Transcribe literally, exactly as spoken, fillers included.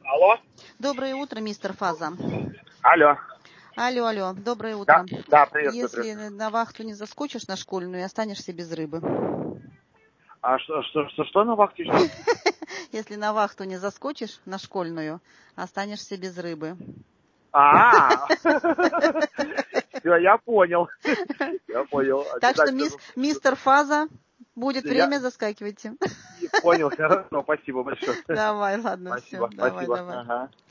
Алло. Доброе утро, мистер Фаза. Алло. Алло, алло, доброе Да, утро. да, привет, Если привет. на вахту не заскочишь на школьную, останешься без рыбы. А что, что, что, что на вахте еще? Если на вахту не заскочишь на школьную, останешься без рыбы. А, все, я понял. Я понял. Так что, Обязательно. мистер Фаза, будет Я время, заскакивайте. понял, хорошо, спасибо большое. Давай, ладно, все, Спасибо, давай, спасибо. давай. Ага.